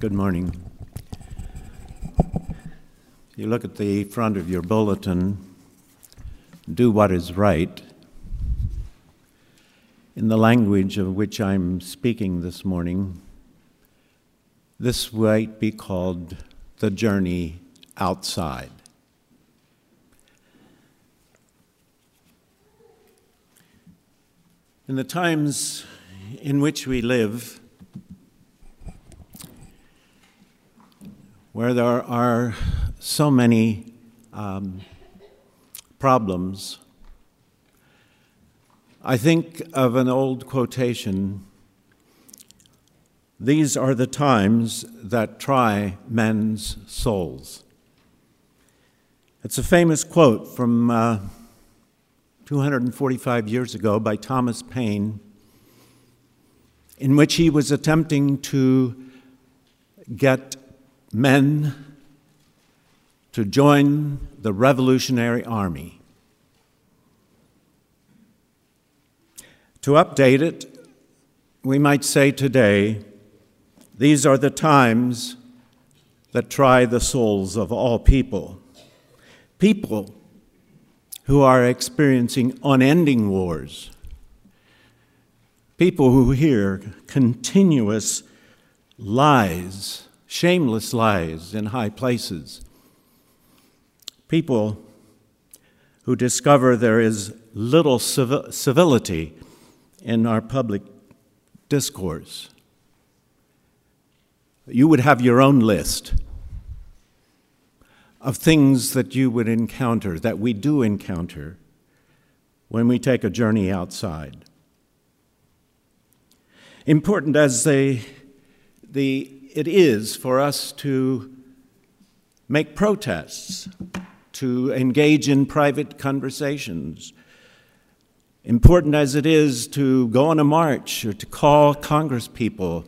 Good morning. You look at the front of your bulletin, do what is right. In the language of which I'm speaking this morning, this might be called the journey outside. In the times in which we live, where there are so many problems, I think of an old quotation: "These are the times that try men's souls." It's a famous quote from 245 years ago by Thomas Paine, in which he was attempting to get men to join the Revolutionary Army. To update it, we might say today, these are the times that try the souls of all people. People who are experiencing unending wars. People who hear continuous lies, shameless lies in high places. People who discover there is little civility in our public discourse. You would have your own list of things that you would encounter, that we do encounter, when we take a journey outside. Important as it is for us to make protests, to engage in private conversations, important as it is to go on a march or to call congresspeople,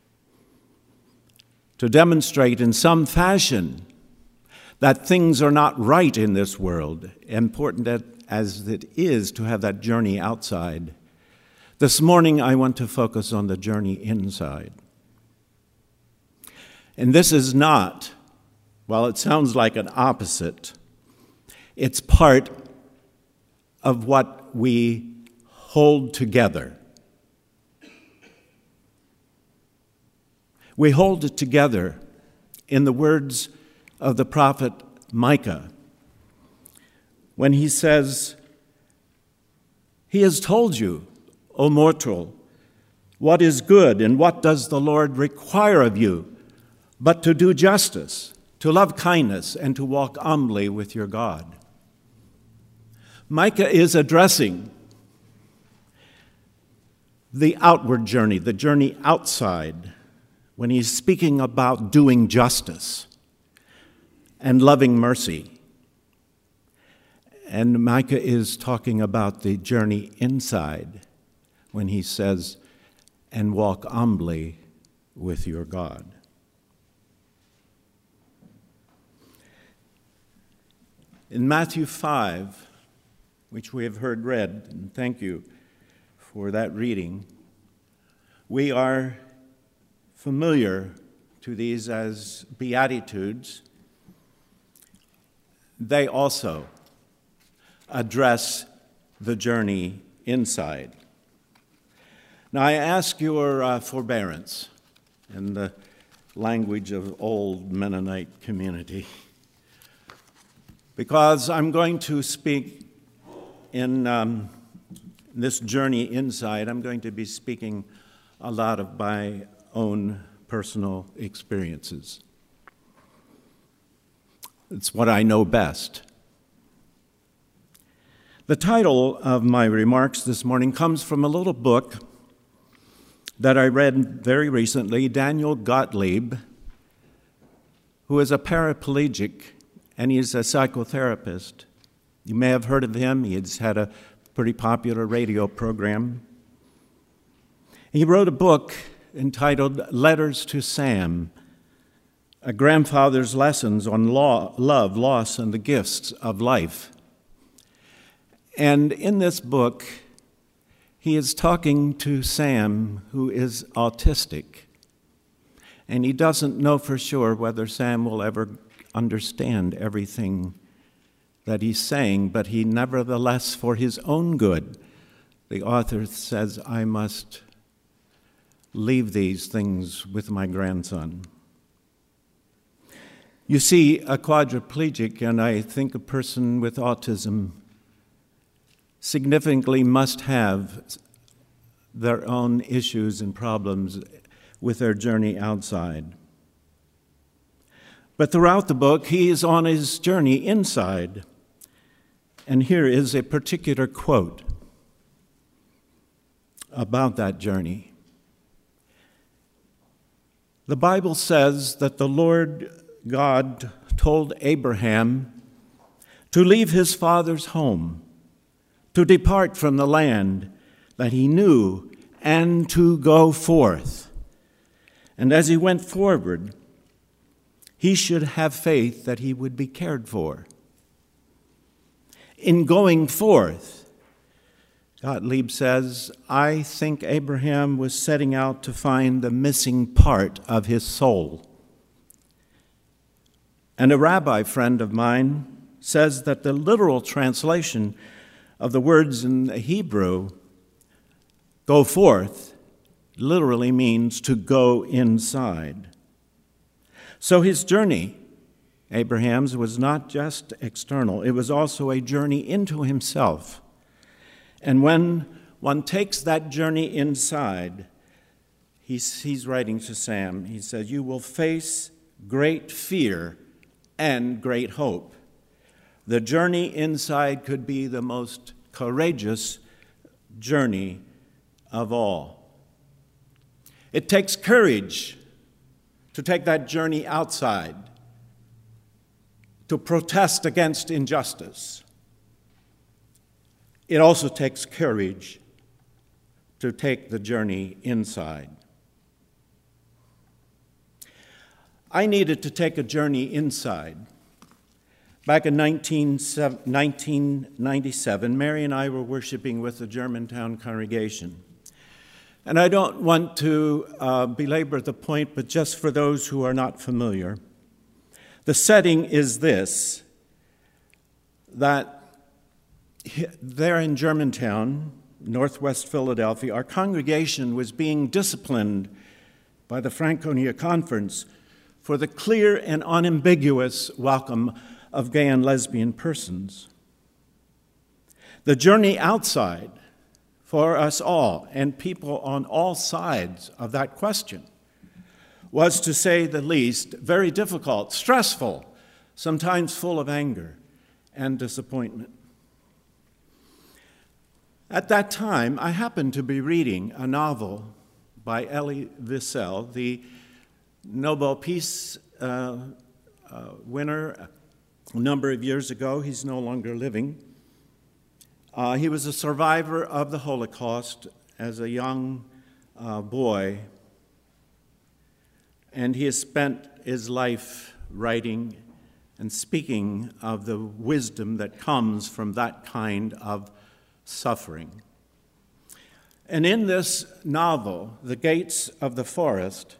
to demonstrate in some fashion that things are not right in this world, important as it is to have that journey outside. This morning I want to focus on the journey inside. And this is not, while it sounds like an opposite, it's part of what we hold together. We hold it together in the words of the prophet Micah, when he says, "He has told you, O mortal, what is good, and what does the Lord require of you, but to do justice, to love kindness, and to walk humbly with your God." Micah is addressing the outward journey, the journey outside, when he's speaking about doing justice and loving mercy. And Micah is talking about the journey inside when he says, "and walk humbly with your God." In Matthew 5, which we have heard read, and thank you for that reading, we are familiar to these as Beatitudes. They also address the journey inside. Now, I ask your forbearance in the language of old Mennonite community, because I'm going to speak in this journey inside. I'm going to be speaking a lot of my own personal experiences. It's what I know best. The title of my remarks this morning comes from a little book that I read very recently. Daniel Gottlieb, who is a paraplegic, and he's a psychotherapist. You may have heard of him. He's had a pretty popular radio program. He wrote a book entitled Letters to Sam, A Grandfather's Lessons on Love, Loss, and the Gifts of Life. And in this book, he is talking to Sam, who is autistic. and he doesn't know for sure whether Sam will ever understand everything that he's saying, but he nevertheless, for his own good, the author says, I must leave these things with my grandson. You see, a quadriplegic, and I think a person with autism, significantly must have their own issues and problems with their journey outside. But throughout the book, he is on his journey inside. And here is a particular quote about that journey. The Bible says that the Lord God told Abraham to leave his father's home, to depart from the land that he knew, and to go forth. And as he went forward, he should have faith that he would be cared for. In going forth, Gottlieb says, I think Abraham was setting out to find the missing part of his soul. And a rabbi friend of mine says that the literal translation of the words in the Hebrew, go forth, literally means to go inside. So his journey, Abraham's, was not just external, it was also a journey into himself. And when one takes that journey inside, he's writing to Sam, he says, you will face great fear and great hope. The journey inside could be the most courageous journey of all. It takes courage to take that journey outside, to protest against injustice. It also takes courage to take the journey inside. I needed to take a journey inside. Back in 1997, Mary and I were worshiping with the Germantown congregation. And I don't want to belabor the point, but just for those who are not familiar, the setting is this, that there in Germantown, northwest Philadelphia, our congregation was being disciplined by the Franconia Conference for the clear and unambiguous welcome of gay and lesbian persons. The journey outside for us all and people on all sides of that question was, to say the least, very difficult, stressful, sometimes full of anger and disappointment. At that time, I happened to be reading a novel by Elie Wiesel, the Nobel Peace winner a number of years ago. He's no longer living. He was a survivor of the Holocaust as a young boy, and he has spent his life writing and speaking of the wisdom that comes from that kind of suffering. And in this novel, The Gates of the Forest,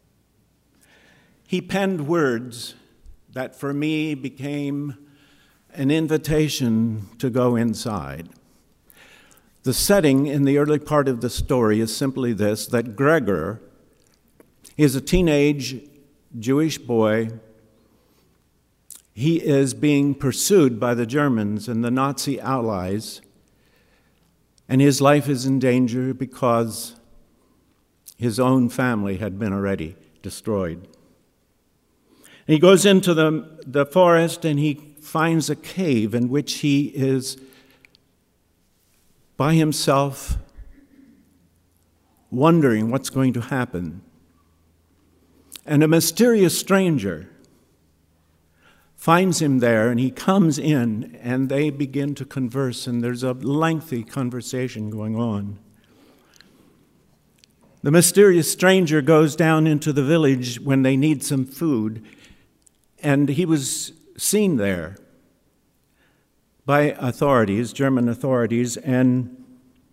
he penned words that for me became an invitation to go inside. The setting in the early part of the story is simply this, that Gregor is a teenage Jewish boy. He is being pursued by the Germans and the Nazi allies, and his life is in danger because his own family had been already destroyed. And he goes into the forest and he finds a cave in which he is by himself, wondering what's going to happen. And a mysterious stranger finds him there, and he comes in, and they begin to converse, and there's a lengthy conversation going on. The mysterious stranger goes down into the village when they need some food, and he was seen there by authorities, German authorities, and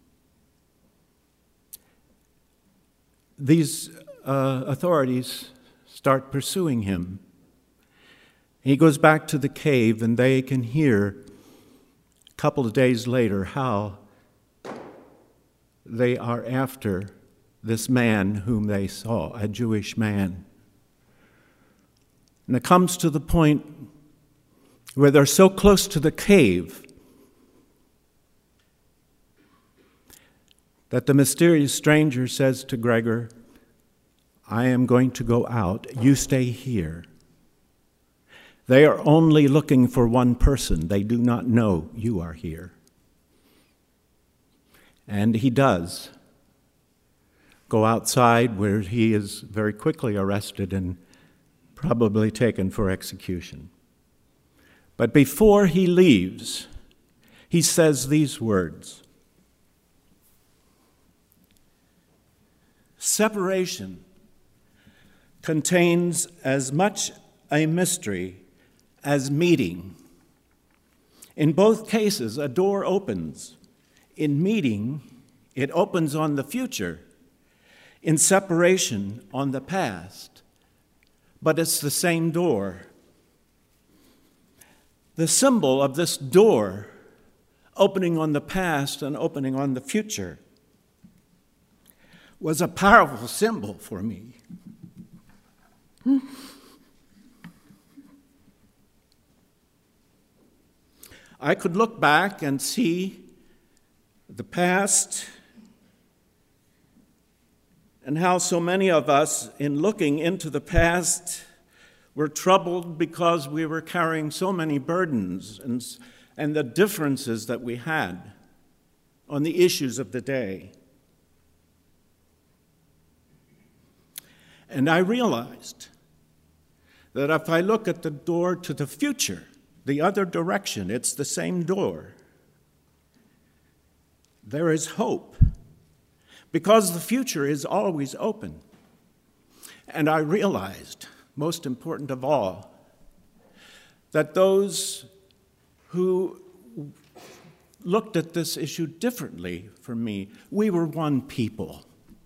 these authorities start pursuing him. He goes back to the cave, and they can hear a couple of days later how they are after this man whom they saw, a Jewish man. And it comes to the point where they're so close to the cave that the mysterious stranger says to Gregor, I am going to go out, you stay here. They are only looking for one person. They do not know you are here. And he does go outside, where he is very quickly arrested and probably taken for execution. But before he leaves, he says these words: separation contains as much a mystery as meeting. In both cases, a door opens. In meeting, it opens on the future. In separation, on the past. But it's the same door. The symbol of this door, opening on the past and opening on the future, was a powerful symbol for me. I could look back and see the past and how so many of us, in looking into the past, were troubled because we were carrying so many burdens and the differences that we had on the issues of the day. And I realized that if I look at the door to the future, the other direction, it's the same door. There is hope, because the future is always open. And I realized, most important of all, that those who looked at this issue differently from me, we were one people.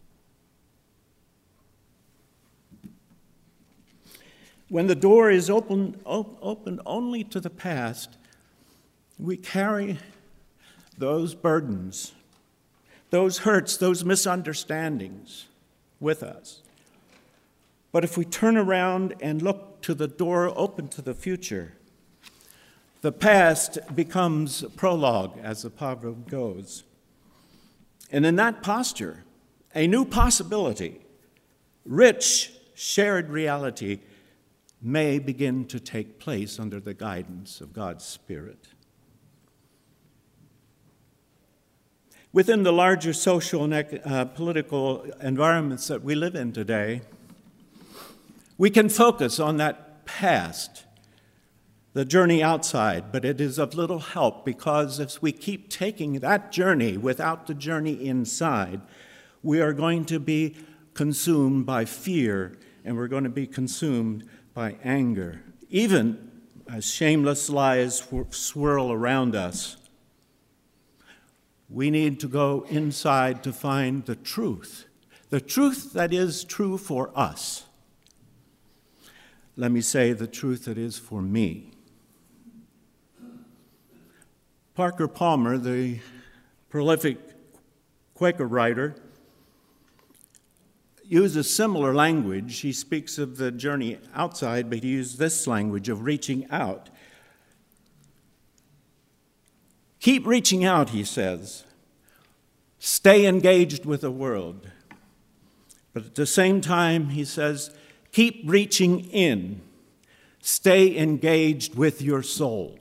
When the door is open only to the past, we carry those burdens, those hurts, those misunderstandings with us. But if we turn around and look to the door open to the future, the past becomes prologue, as the proverb goes. And in that posture, a new possibility, rich, shared reality, may begin to take place under the guidance of God's Spirit. Within the larger social and political environments that we live in today, we can focus on that past, the journey outside, but it is of little help, because if we keep taking that journey without the journey inside, we are going to be consumed by fear, and we're going to be consumed by anger. Even as shameless lies swirl around us, we need to go inside to find the truth that is true for us. Let me say the truth that is for me. Parker Palmer, the prolific Quaker writer, uses similar language. He speaks of the journey outside, but he uses this language of reaching out. Keep reaching out, he says. Stay engaged with the world. But at the same time, he says, keep reaching in. Stay engaged with your soul.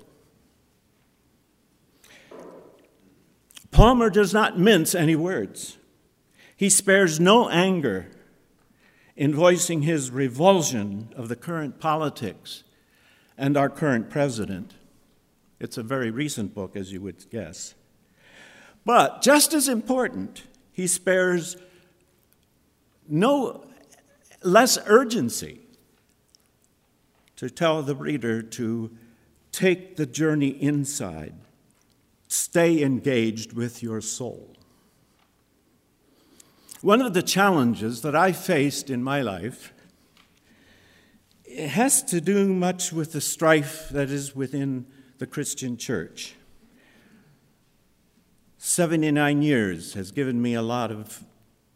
Palmer does not mince any words. He spares no anger in voicing his revulsion of the current politics and our current president. It's a very recent book, as you would guess. But just as important, he spares no less urgency to tell the reader to take the journey inside. Stay engaged with your soul. One of the challenges that I faced in my life it has to do much with the strife that is within the Christian church. 79 years has given me a lot of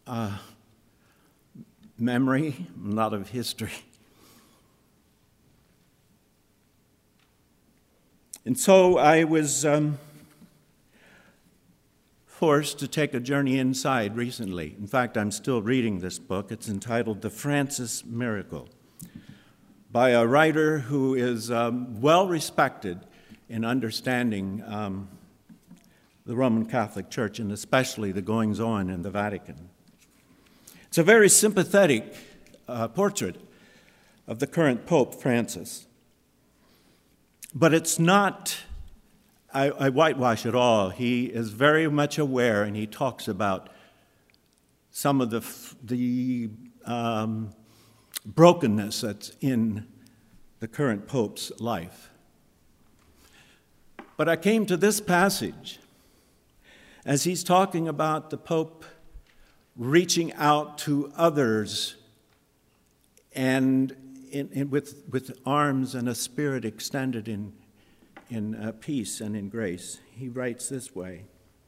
memory, a lot of history. And so I was forced to take a journey inside recently. In fact, I'm still reading this book. It's entitled The Francis Miracle, by a writer who is well respected in understanding the Roman Catholic Church, and especially the goings-on in the Vatican. It's a very sympathetic portrait of the current Pope Francis. But it's not, I whitewash it all. He is very much aware, and he talks about some of the brokenness that's in the current Pope's life. But I came to this passage as he's talking about the Pope reaching out to others and with arms and a spirit extended in peace and in grace. He writes this way: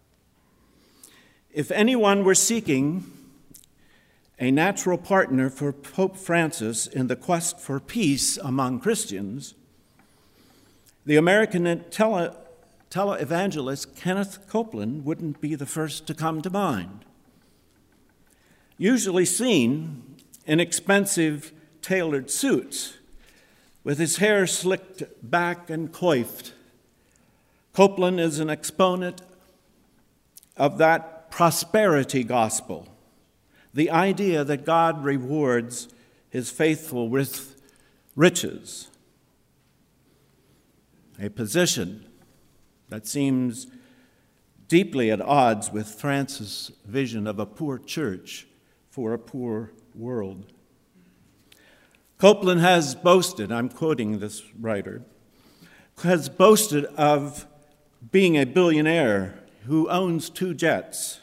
"If anyone were seeking a natural partner for Pope Francis in the quest for peace among Christians, the American televangelist Kenneth Copeland wouldn't be the first to come to mind. Usually seen in expensive tailored suits, with his hair slicked back and coiffed, Copeland is an exponent of that prosperity gospel, the idea that God rewards his faithful with riches, a position that seems deeply at odds with Francis' vision of a poor church for a poor world. Copeland has boasted, I'm quoting this writer, has boasted of being a billionaire who owns 2 jets.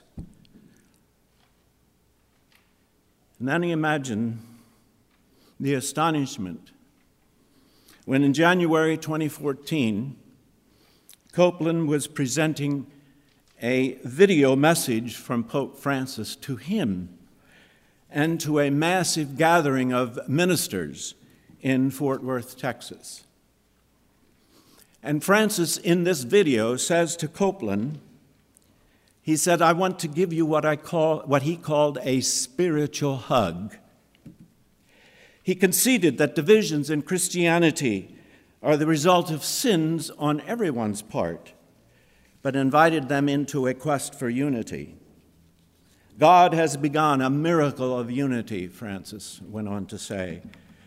And then imagine the astonishment when in January 2014, Copeland was presenting a video message from Pope Francis to him and to a massive gathering of ministers in Fort Worth, Texas. And Francis, in this video, says to Copeland, he said, "I want to give you what he called a spiritual hug." He conceded that divisions in Christianity are the result of sins on everyone's part, but invited them into a quest for unity. God has begun a miracle of unity, Francis went on to say.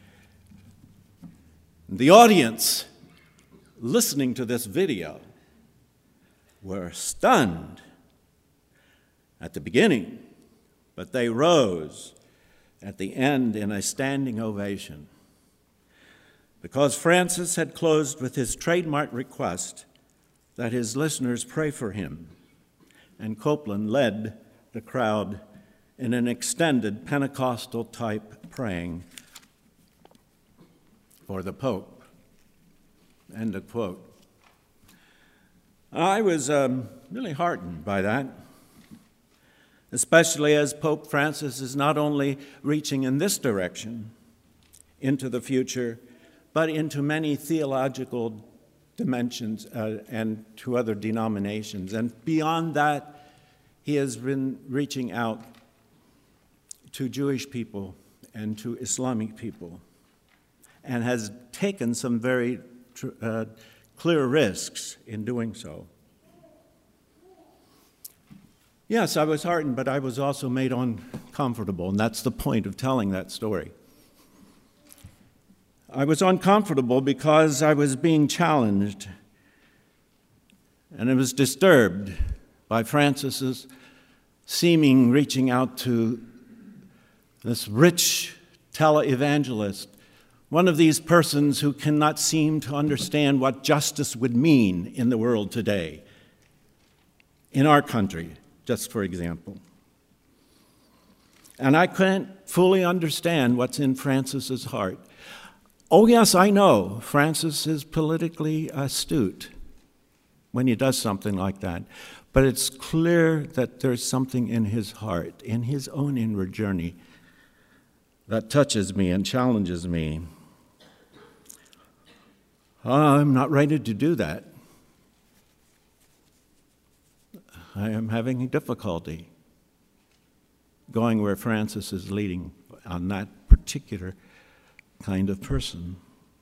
The audience listening to this video were stunned at the beginning, but they rose at the end in a standing ovation, because Francis had closed with his trademark request that his listeners pray for him, and Copeland led the crowd in an extended Pentecostal-type praying for the Pope. End of quote. I was really heartened by that, especially as Pope Francis is not only reaching in this direction into the future, but into many theological dimensions and to other denominations. And beyond that, he has been reaching out to Jewish people and to Islamic people, and has taken some very clear risks in doing so. Yes, I was heartened, but I was also made uncomfortable, and that's the point of telling that story. I was uncomfortable because I was being challenged, and I was disturbed by Francis's seeming reaching out to this rich televangelist, one of these persons who cannot seem to understand what justice would mean in the world today, in our country, just for example. And I couldn't fully understand what's in Francis's heart. Oh, yes, I know Francis is politically astute when he does something like that. But it's clear that there's something in his heart, in his own inward journey, that touches me and challenges me. I'm not ready to do that. I am having difficulty going where Francis is leading on that particular kind of person.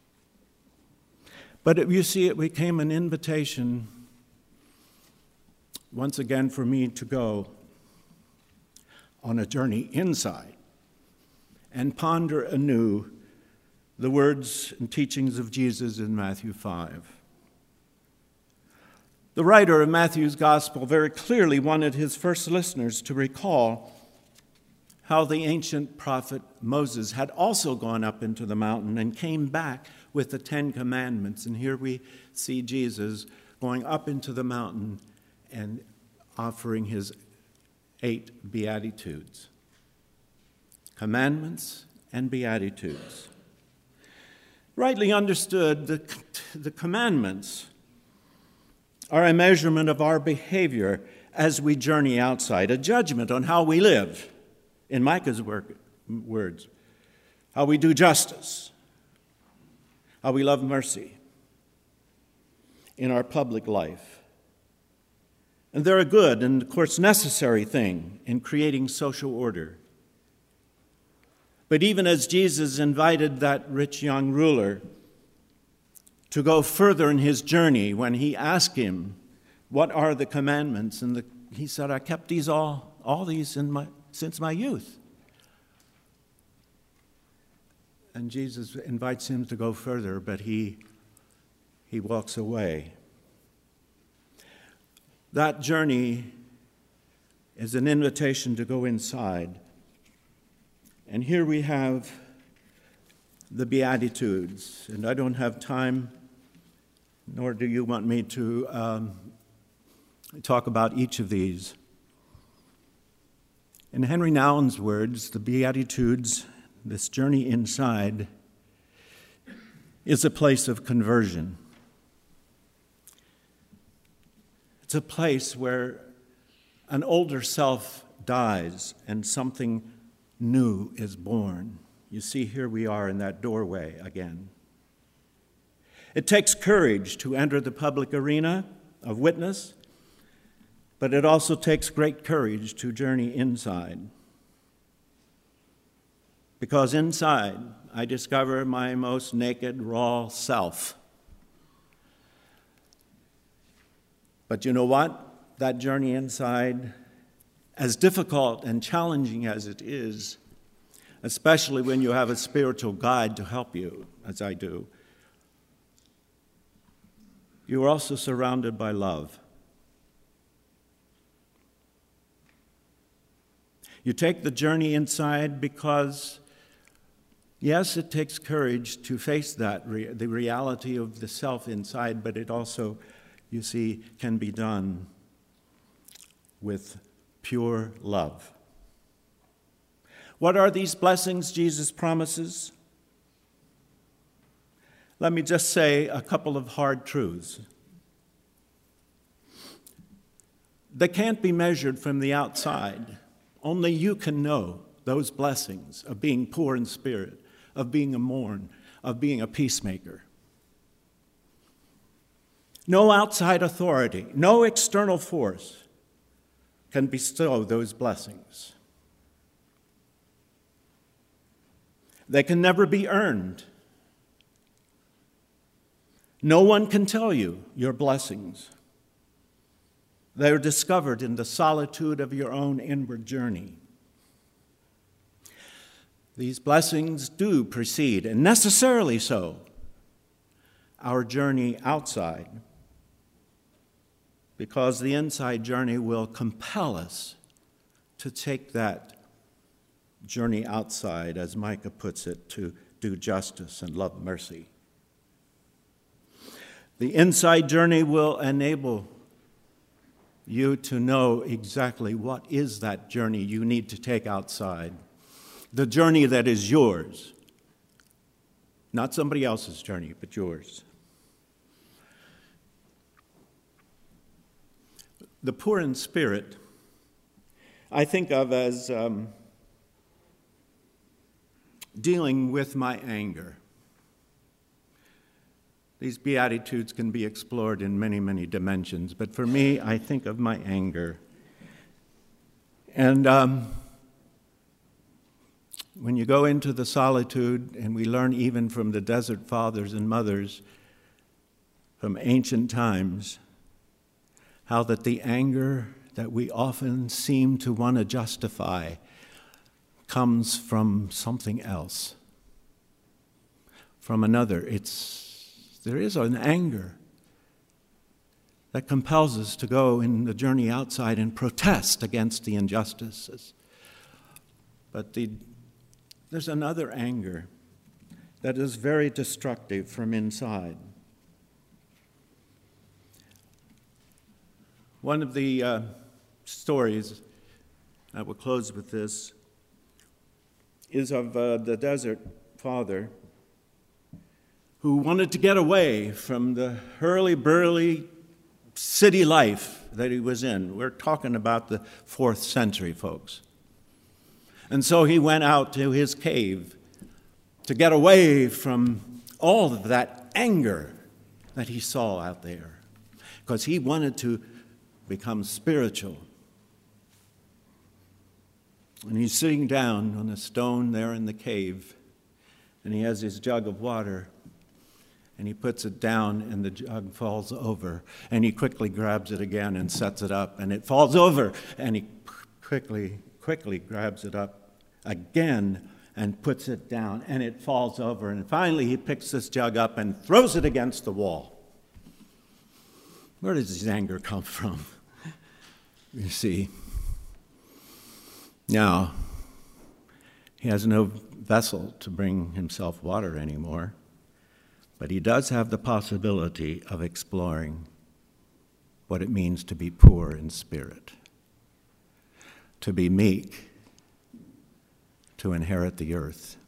But you see, it became an invitation once again for me to go on a journey inside and ponder anew the words and teachings of Jesus in Matthew 5. The writer of Matthew's gospel very clearly wanted his first listeners to recall how the ancient prophet Moses had also gone up into the mountain and came back with the 10 Commandments. And here we see Jesus going up into the mountain and offering his 8 Beatitudes. Commandments and Beatitudes. Rightly understood, the commandments are a measurement of our behavior as we journey outside, a judgment on how we live, in Micah's words, how we do justice, how we love mercy in our public life. And they're a good and, of course, necessary thing in creating social order. But even as Jesus invited that rich young ruler to go further in his journey, when he asked him, what are the commandments? And he said, I kept these all these since my youth. And Jesus invites him to go further, but he walks away. That journey is an invitation to go inside. And here we have the Beatitudes. And I don't have time, nor do you want me to talk about each of these. In Henry Nouwen's words, the Beatitudes, this journey inside, is a place of conversion. It's a place where an older self dies and something new is born. You see, here we are in that doorway again. It takes courage to enter the public arena of witness, but it also takes great courage to journey inside. Because inside, I discover my most naked, raw self. But you know what? That journey inside, as difficult and challenging as it is, especially when you have a spiritual guide to help you, as I do, you are also surrounded by love. You take the journey inside because, yes, it takes courage to face that, the reality of the self inside, but it also, you see, can be done with pure love. What are these blessings Jesus promises? Let me just say a couple of hard truths. They can't be measured from the outside. Only you can know those blessings of being poor in spirit, of being a mourn, of being a peacemaker. No outside authority, no external force can bestow those blessings. They can never be earned. No one can tell you your blessings. They are discovered in the solitude of your own inward journey. These blessings do precede, and necessarily so, our journey outside, because the inside journey will compel us to take that journey outside, as Micah puts it, to do justice and love mercy. The inside journey will enable you to know exactly what is that journey you need to take outside, the journey that is yours. Not somebody else's journey, but yours. The poor in spirit, I think of as dealing with my anger. These Beatitudes can be explored in many, many dimensions, but for me, I think of my anger. And when you go into the solitude, and we learn even from the desert fathers and mothers from ancient times, how that the anger that we often seem to want to justify comes from something else, from another. There is an anger that compels us to go in the journey outside and protest against the injustices. But there's another anger that is very destructive from inside. One of the stories, I will close with this, is of the desert father who wanted to get away from the hurly-burly city life that he was in. We're talking about the 4th century, folks. And so he went out to his cave to get away from all of that anger that he saw out there, because he wanted to become spiritual. And he's sitting down on a stone there in the cave, and he has his jug of water, and he puts it down, and the jug falls over, and he quickly grabs it again and sets it up, and it falls over, and he quickly grabs it up again and puts it down, and it falls over, and finally he picks this jug up and throws it against the wall. Where does his anger come from? You see, now he has no vessel to bring himself water anymore, but he does have the possibility of exploring what it means to be poor in spirit, to be meek, to inherit the earth,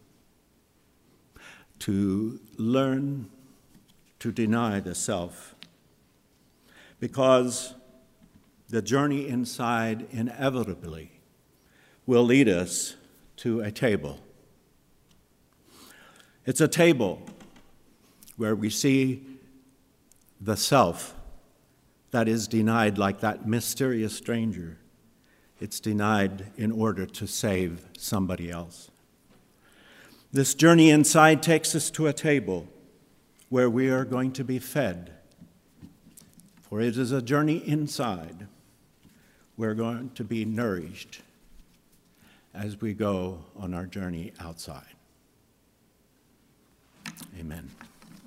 to learn to deny the self, because the journey inside inevitably will lead us to a table. It's a table where we see the self that is denied, like that mysterious stranger. It's denied in order to save somebody else. This journey inside takes us to a table where we are going to be fed. For it is a journey inside. We're going to be nourished as we go on our journey outside. Amen.